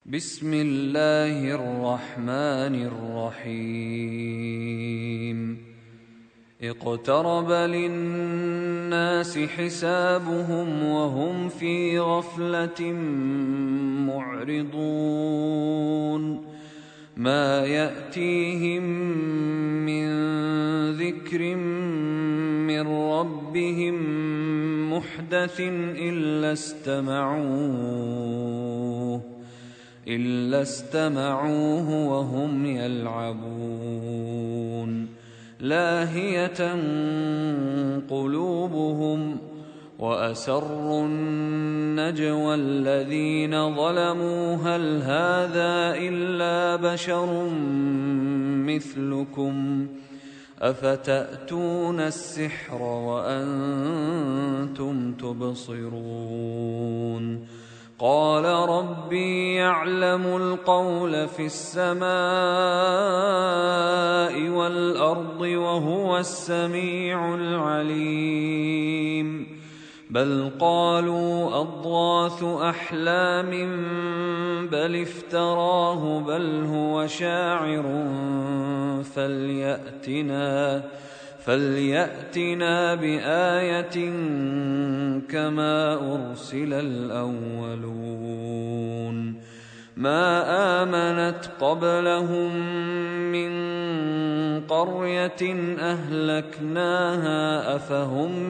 بسم الله الرحمن الرحيم اقترب للناس حسابهم وهم في غفلة معرضون ما يأتيهم من ذكر من ربهم محدث إلا استمعوه وهم يلعبون لاهية قلوبهم وأسروا النجوى الذين ظلموا هل هذا إلا بشر مثلكم أفتأتون السحر وأنتم تبصرون قال ربي يعلم القول في السماء والأرض وهو السميع العليم بل قالوا أضغاث أحلام بل افتراه بل هو شاعر فليأتنا بآية كما أرسل الأولون ما آمنت قبلهم من قرية أهلكناها أفهم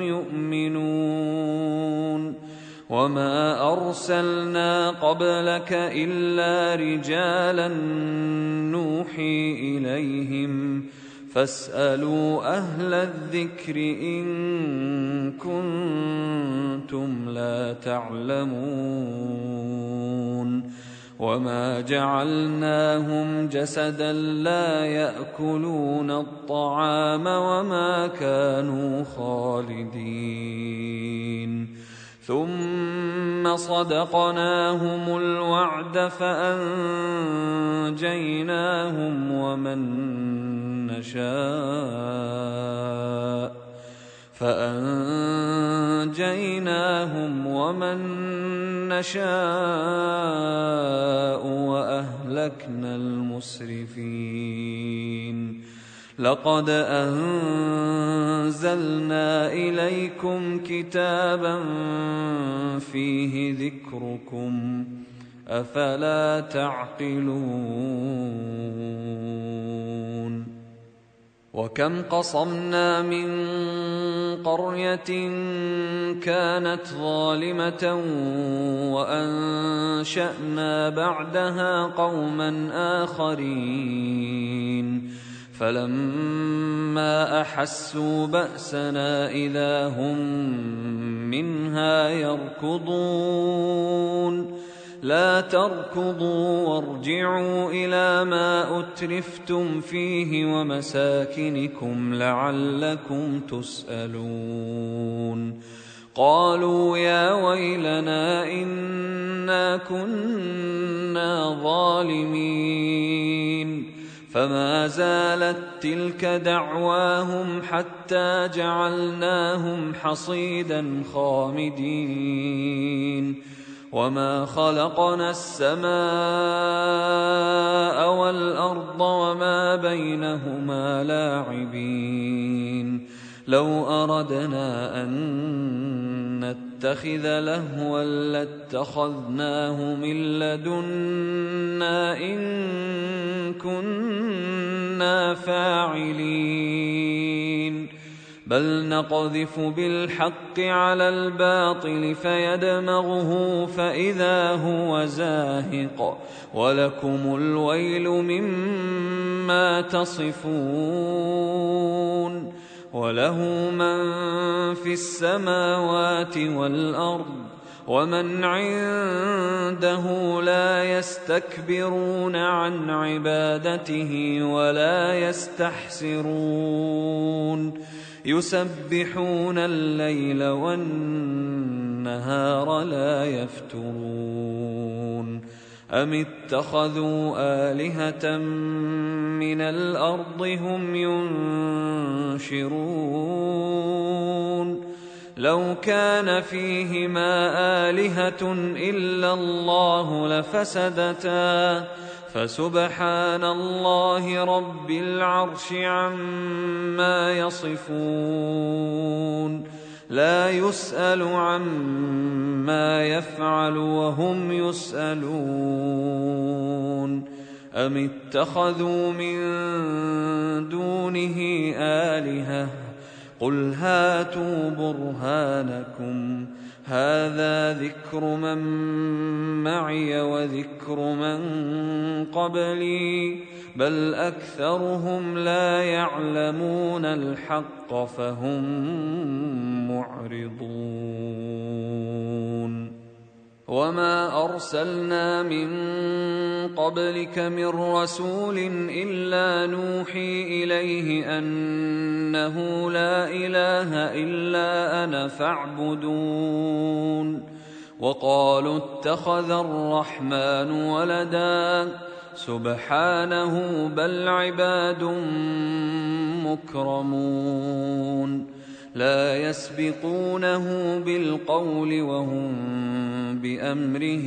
يؤمنون وما أرسلنا قبلك إلا رجالا نوحي إليهم فاسألوا أهل الذكر إن كنتم لا تعلمون وما جعلناهم جسدا لا يأكلون الطعام وما كانوا خالدين ثم صدقناهم الوعد فأنجيناهم ومن نشاء وأهلكنا المسرفين لقد أنزلنا إليكم كتابا فيه ذكركم أفلا تعقلون وكم قصمنا من قرية كانت ظالمة وأنشأنا بعدها قوما آخرين فلما أحسوا بأسنا إذا هم منها يركضون لا تركضوا وارجعوا إلى ما أترفتم فيه ومساكنكم لعلكم تسألون قالوا يا ويلنا إنا كنا ظالمين فما زالت تلك دعواهم حتى جعلناهم حصيدا خامدين وما خلقنا السماء والأرض وما بينهما لاعبين لو أردنا أن نتخذ لهوا لاتخذناه من لدنا إن كنا فاعلين بل نقذف بالحق على الباطل فيدمغه فإذا هو زاهق ولكم الويل مما تصفون وله من في السماوات والأرض ومن عنده لا يستكبرون عن عبادته ولا يستحسرون يسبحون الليل والنهار لا يفترون أم اتخذوا آلهة من الأرض هم ينشرون لو كان فيهما آلهة إلا الله لفسدتا فسبحان الله رب العرش عما يصفون لا يسأل عما يفعل وهم يسألون أم اتخذوا من دونه آلهة قل هاتوا برهانكم هذا ذكر من معي وذكر من قبلي بل أكثرهم لا يعلمون الحق فهم معرضون وما أرسلنا من قبلك من رسول إلا نوحي إليه أنه لا إله إلا أنا فاعبدون وقالوا اتخذ الرحمن ولدا سبحانه بل عباد مكرمون لا يسبقونه بالقول وهم بأمره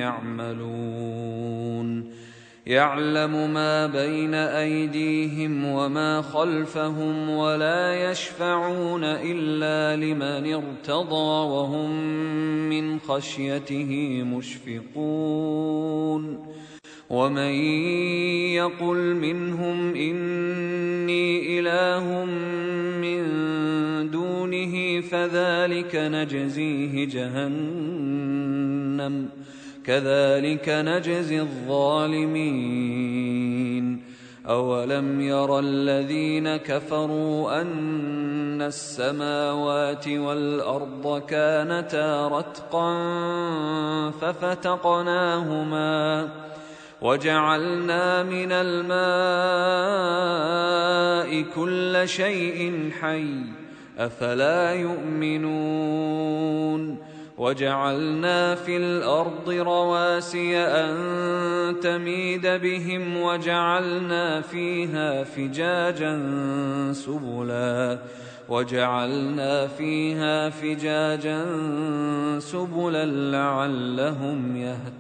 يعملون يعلم ما بين أيديهم وما خلفهم ولا يشفعون إلا لمن ارتضى وهم من خشيته مشفقون ومن يقل منهم إني إله من دونه فذلك نجزيه جهنم كذلك نجزي الظالمين أولم ير الذين كفروا أن السماوات والأرض كانتا رتقا ففتقناهما وجعلنا من الماء كل شيء حي أفلا يؤمنون وجعلنا في الأرض رواسي أن تميد بهم وجعلنا فيها فجاجا سبلا لعلهم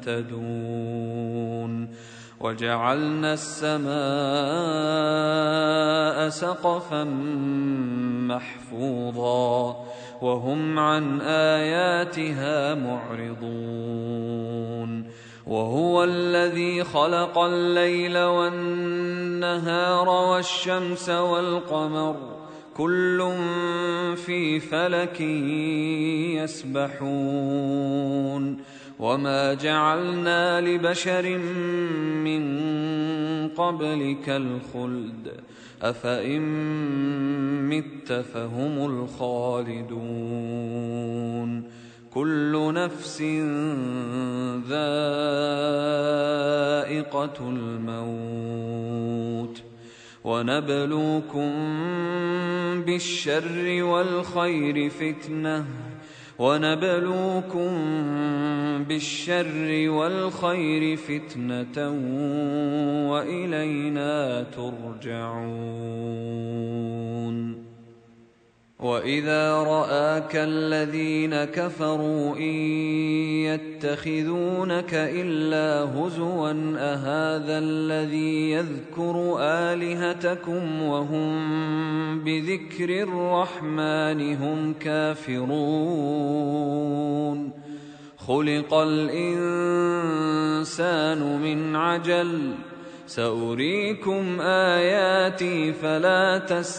يهتدون وجعلنا السماء سقفا محفوظا وهم عن آياتها معرضون وهو الذي خلق الليل والنهار والشمس والقمر كل في فلك يسبحون وما جعلنا لبشر من قبلك الخلد أفإن مت فهم الخالدون كل نفس ذائقة الموت ونبلوكم بالشر والخير فتنة وإلينا ترجعون وإذا رآك الذين كفروا إن يتخذونك إلا هزوا أهذا الذي يذكر آلهتكم وهم بذكر الرحمن هم كافرون خلق الإنسان من عجل سأريكم آياتي فلا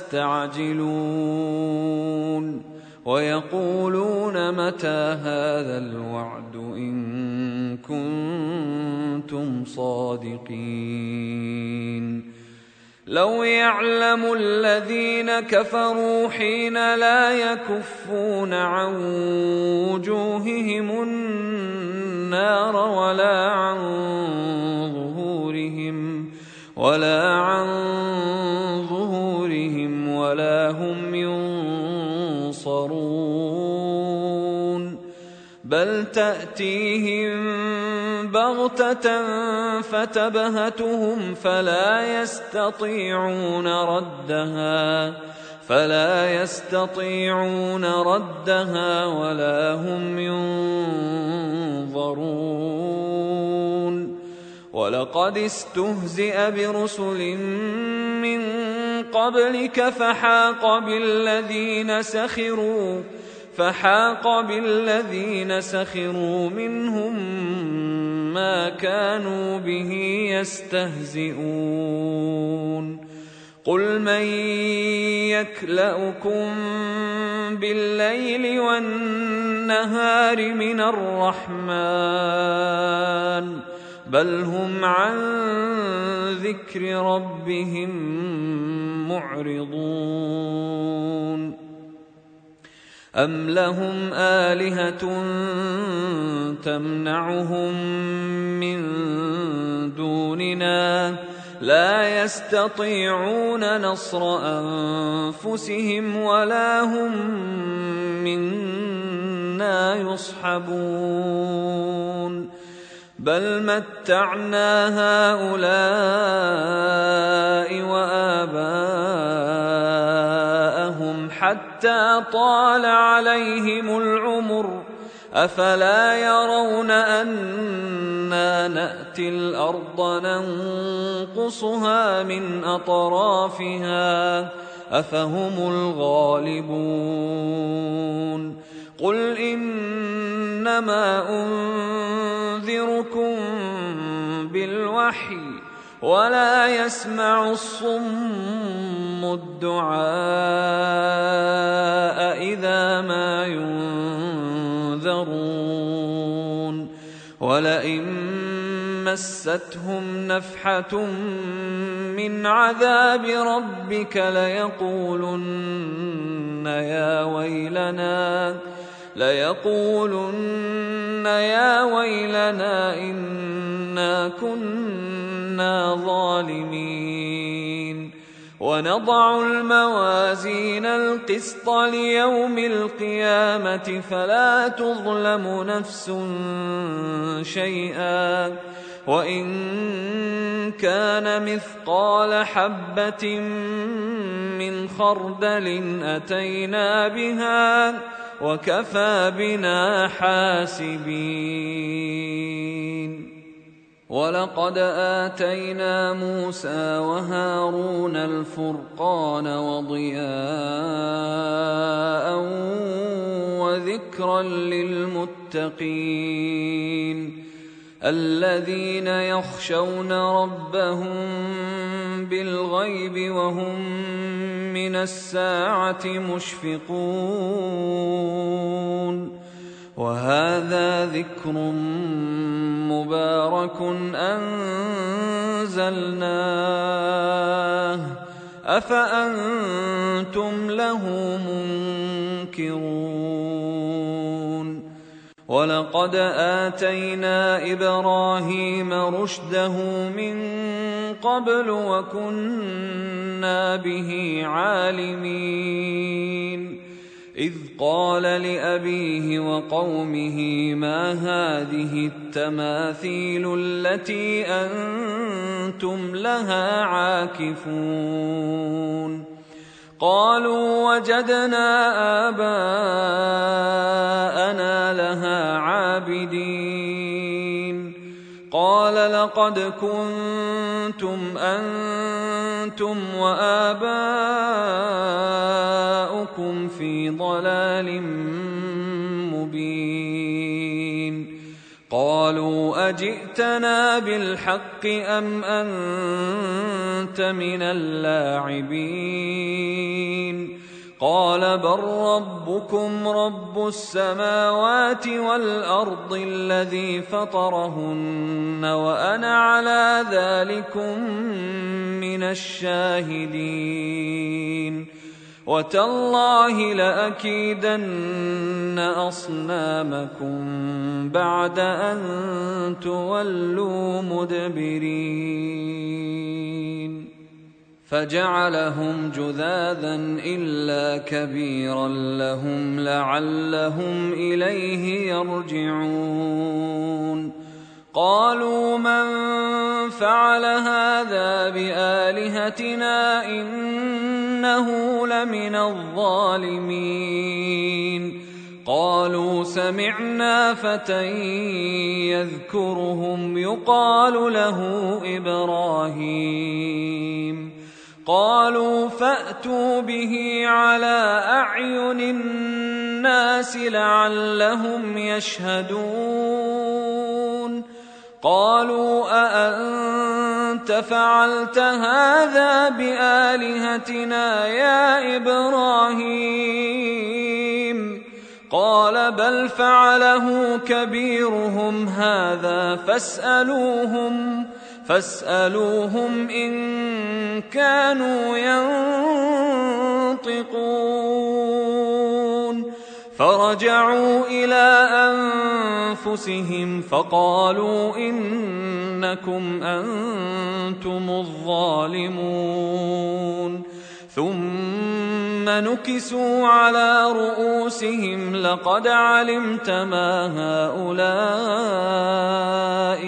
تستعجلون ويقولون متى هذا الوعد إن كنتم صادقين لو يعلم الذين كفروا حين لا يكفون عن وجوههم النار ولا عن ظهورهم ولا هم ينصرون بل تأتيهم بغتة فتبهتهم فلا يستطيعون ردها فلا يستطيعون ردها ولا هم ينظرون. ولقد استهزئ برسل من قبلك فحاق بالذين سخروا منهم ما كانوا به يستهزئون. قل من يكلؤكم بالليل والنهار من الرحمن بل هم عن ذكر ربهم معرضون. أم لهم آلهة تمنعهم من دوننا لا يستطيعون نصر أنفسهم ولا هم منا يصحبون. بل متعنا هؤلاء وآباءهم حتى طال عليهم العمر أفلا يرون أنا نأتي الأرض ننقصها من أطرافها أفهم الغالبون. قل إنما أنذركم بالوحي ولا يسمع الصم الدعاء إذا ما ينذرون. ولئن مستهم نفحة من عذاب ربك ليقولن يا ويلنا إنا كنا ظالمين. ونضع الموازين القسط ليوم القيامة فلا تظلم نفس شيئا وإن كان مثقال حبة من خردل أتينا بها وكفى بنا حاسبين. ولقد آتينا موسى وهارون الفرقان وضياء وذكرا للمتقين الذين يخشون ربهم بالغيب وهم من الساعة مشفقون. وهذا ذكر مبارك أنزلناه أفأنتم له منكرون. ولقد آتينا إبراهيم رشده من قبل وكنا به عالمين. إذ قال لأبيه وقومه ما هذه التماثيل التي أنتم لها عاكفون. قالوا وجدنا آباءنا لها عابدين. قال لقد كنتم أنتم وآباؤكم في ضلال مبين. قالوا أجئتنا بالحق أم أنت من اللاعبين. قال بل ربكم رب السماوات والأرض الذي فطرهن وأنا على ذلكم من الشاهدين. وتالله لأكيدن أصنامكم بعد أن تولوا مدبرين. فجعلهم جذاذا إلا كبيرا لهم لعلهم إليه يرجعون. قالوا من فعل هذا بآلهتنا إنه إنه لمن الظالمين. قالوا سمعنا فتى يذكرهم يقال له إبراهيم. قالوا فأتوا به على أعين الناس لعلهم يشهدون. قالوا أأنت فعلت هذا بآلهتنا يا إبراهيم؟ قال بل فعله كبيرهم هذا فاسألوهم إن كانوا ينطقون. فرجعوا إلى أنفسهم فقالوا إنكم أنتم الظالمون. ثم نكسوا على رؤوسهم لقد علمت ما هؤلاء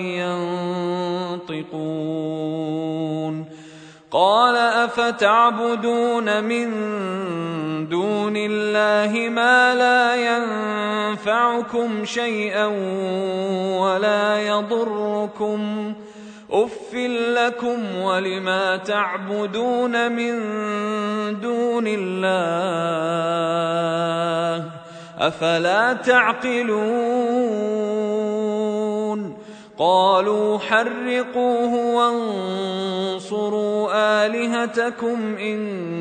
ينطقون. قال أفتعبدون من دون الله ما لا ينفعكم شيئا ولا يضركم أف لكم ولما تعبدون من دون الله أفلا تعقلون. قالوا حرقوه وانصروا آلهتكم إن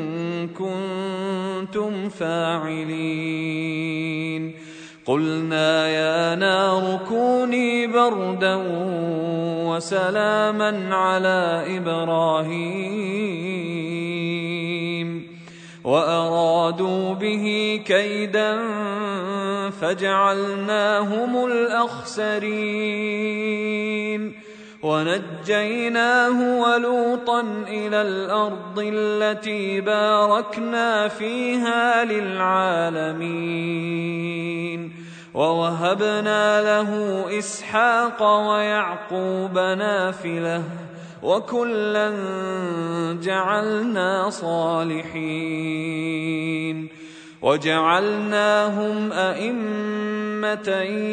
كنتم فاعلين. قلنا يا نار كوني بردا وسلاما على إبراهيم وأرادوا به كيدا فجعلناهم الأخسرين. ونجيناه ولوطا إلى الأرض التي باركنا فيها للعالمين. ووهبنا له إسحاق ويعقوب نافلة وكلا جعلنا صالحين. وجعلناهم أئمة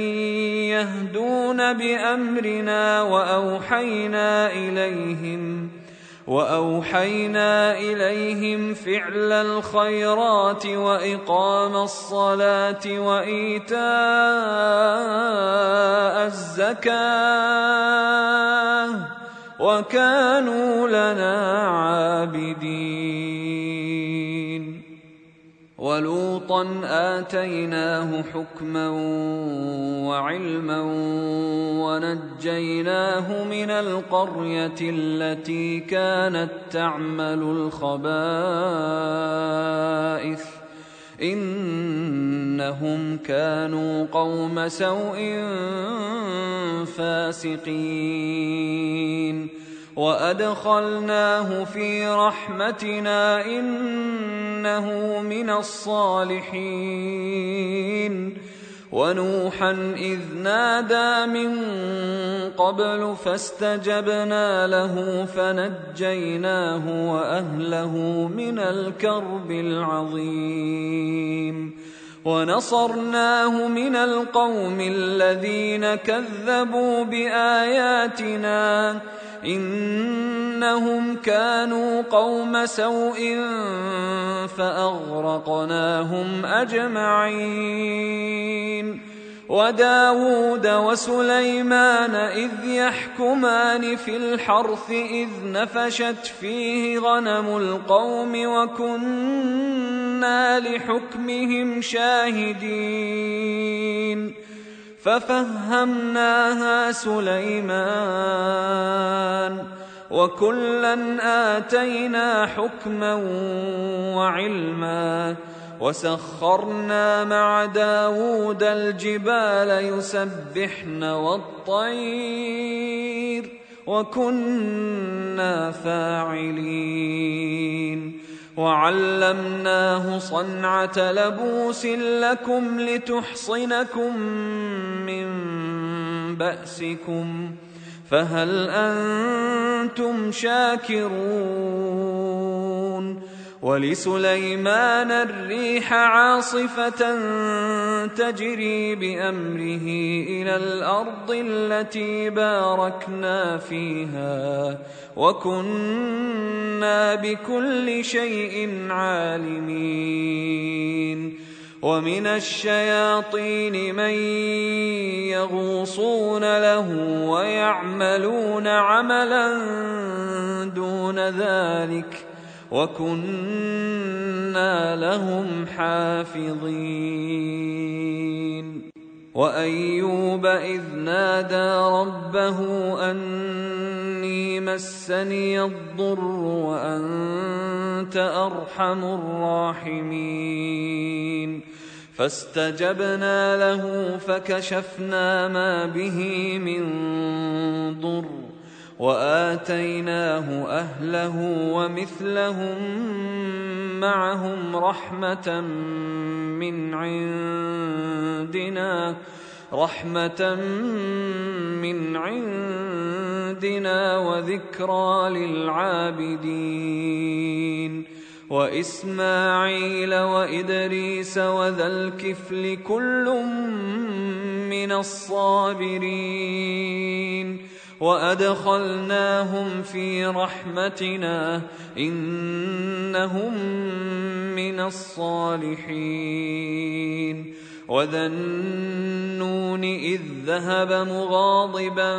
يهدون بأمرنا وأوحينا إليهم فعل الخيرات وإقام الصلاة وإيتاء الزكاة وكانوا لنا عابدين. ولوطا آتيناه حكما وعلما ونجيناه من القرية التي كانت تعمل الخبائث إنهم كانوا قوم سوء فاسقين. وأدخلناه في رحمتنا إنه من الصالحين. ونوحا إذ نادى من قبل فاستجبنا له فنجيناه وأهله من الكرب العظيم. ونصرناه من القوم الذين كذبوا بآياتنا إنهم كانوا قوم سوء فأغرقناهم أجمعين. وداود وسليمان إذ يحكمان في الحرث إذ نفشت فيه غنم القوم وكنا لحكمهم شاهدين. ففهمناها سليمان وكلا آتينا حكما وعلما. وسخرنا مع داود الجبال يسبحن والطير وكنا فاعلين. وعلمناه صنعة لبوس لكم لتحصنكم من بأسكم فهل أنتم شاكرون. ولسليمان الريح عاصفة تجري بأمره إلى الأرض التي باركنا فيها وكنا بكل شيء عالمين ومن الشياطين من يغوصون له ويعملون عملا دون ذلك وكنا لهم حافظين وأيوب إذ نادى ربه أني مسني الضر وأنت أرحم الراحمين فاستجبنا له فكشفنا ما به من ضر وآتيناه أهله ومثلهم معهم رحمة من عندنا وذكرى للعابدين وإسماعيل وإدريس وذا الكفل كل من الصابرين وأدخلناهم في رحمتنا إنهم من الصالحين وذا النون إذ ذهب مغاضبا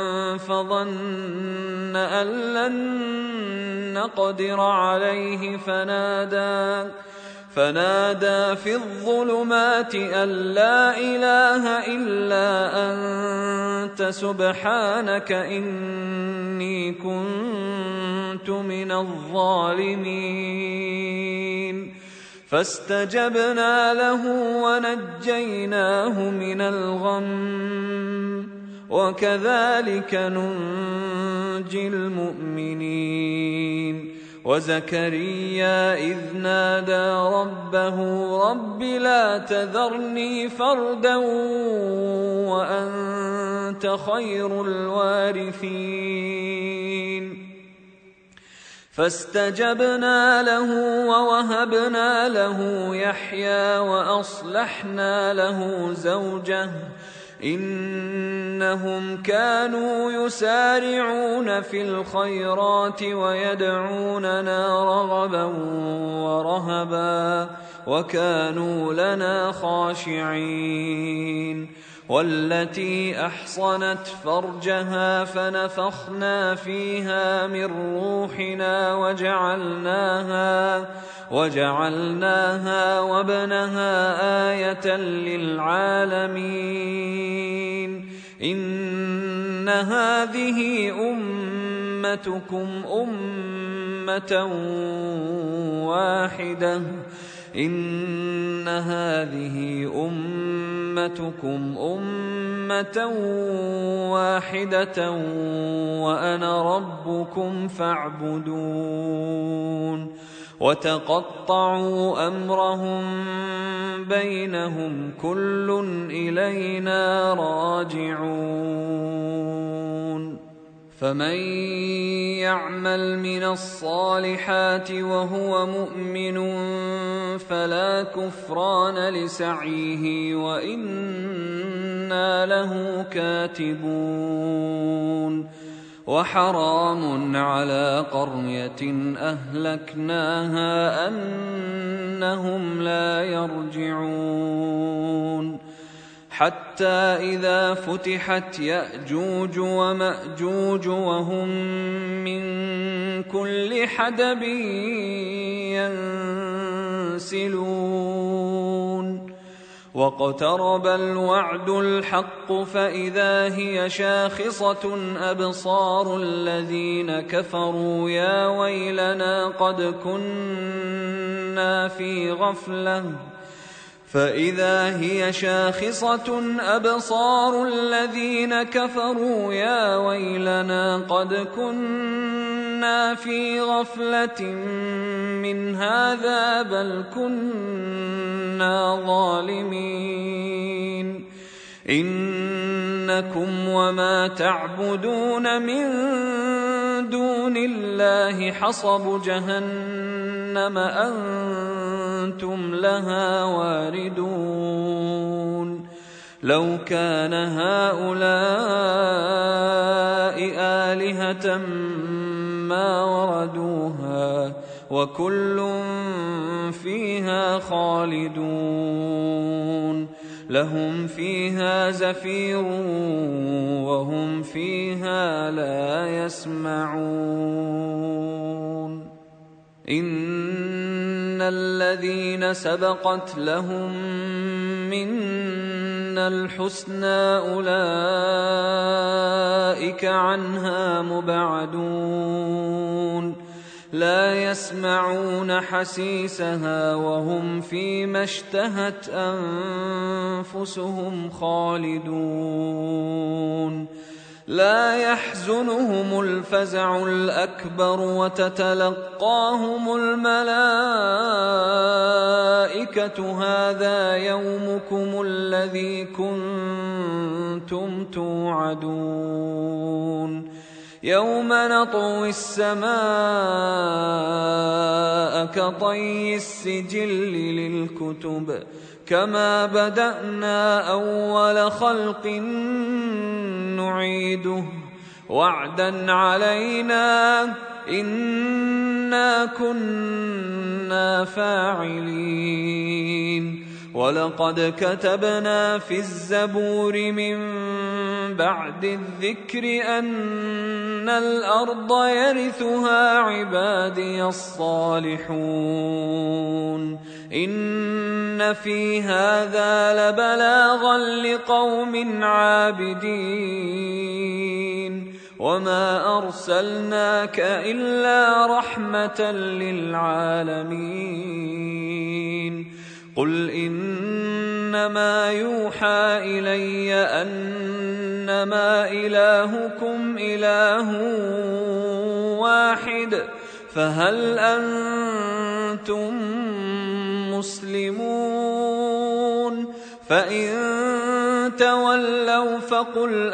فظن أن لن نقدر عليه فنادى في الظلمات أن لا إله إلا أنت سبحانك إني كنت من الظالمين فاستجبنا له ونجيناه من الغم وكذلك ننجي المؤمنين وزكريا إذ نادى ربه رب لا تذرني فردا وأنت خير الوارثين فاستجبنا له ووهبنا له يحيى وأصلحنا له زوجه إنهم كانوا يسارعون في الخيرات ويدعوننا رغبا ورهبا وكانوا لنا خاشعين والتي أحصنت فرجها فنفخنا فيها من روحنا وجعلناها وابنها آية للعالمين إن هذه أمتكم أمة واحدة وأنا ربكم فاعبدون وتقطعوا أمرهم بينهم كل إلينا راجعون فمن يعمل من الصالحات وهو مؤمن فلا كفران لسعيه وإنا له كاتبون وحرام على قرية أهلكناها أنهم لا يرجعون حتى إذا فتحت يأجوج ومأجوج وهم من كل حدب ينسلون واقترب الوعد الحق فإذا هي شاخصة أبصار الذين كفروا يا ويلنا قد كنا في غفلة فإذا هي شاخصة أبصار الذين كفروا يا ويلنا قد كنا في غفلة من هذا بل كنا ظالمين إنكم وما تعبدون من دون الله حصب جهنم جهنم أنتم لها واردون لو كان هؤلاء آلهة ما وردوها وكل فيها خالدون لهم فيها زفير وهم فيها لا يسمعون إن الذين سبقت لهم منا الحسنى أولئك عنها مبعدون لا يسمعون حسيسها وهم فيما اشتهت أنفسهم خالدون لا يحزنهم الفزع الأكبر وتتلقاهم الملائكة هذا يومكم الذي كنتم توعدون يوم نطوي السماء كطي السجل للكتب كما بدأنا أول خلق نعيده وعدا علينا إنا كنا فاعلين ولقد كتبنا في الزبور من بعد الذكر أن الأرض يرثها عبادي الصالحون إن في هذا لبلاغا لقوم عابدين وما أرسلناك إلا رحمة للعالمين قل إنما يوحى إلي أنما إلهكم إله واحد فهل أنتم مسلمون فإن تولوا فقل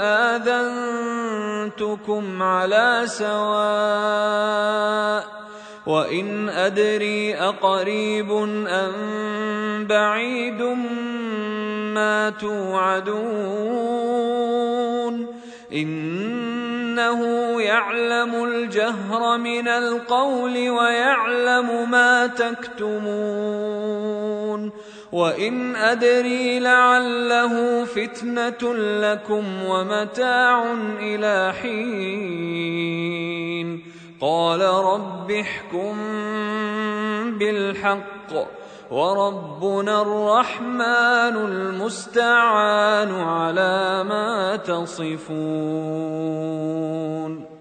آذنتكم على سواء وإن أدري أقريب أم بعيد ما توعدون إنه يعلم الجهر من القول ويعلم ما تكتمون وإن أدري لعله فتنة لكم ومتاع إلى حين قال رب احكم بالحق وربنا الرحمن المستعان على ما تصفون